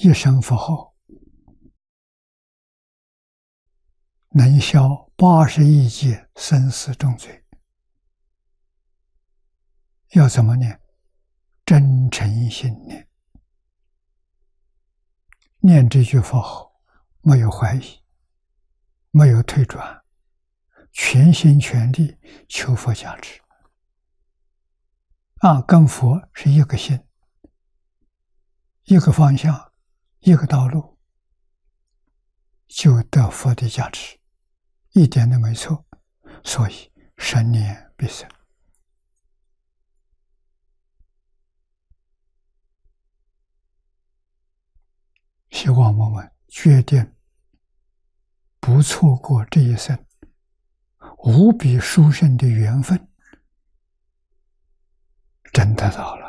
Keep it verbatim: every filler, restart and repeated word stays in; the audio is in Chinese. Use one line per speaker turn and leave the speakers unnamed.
一声佛号，能消八十亿劫生死重罪。要怎么念？真诚心念，念这句佛号，没有怀疑，没有退转，全心全力求佛加持。啊，跟佛是一个心，一个方向，一个道路，就得佛的加持，一点都没错。所以生念必生。希望我们决定不错过这一生无比殊胜的缘分，真得到了。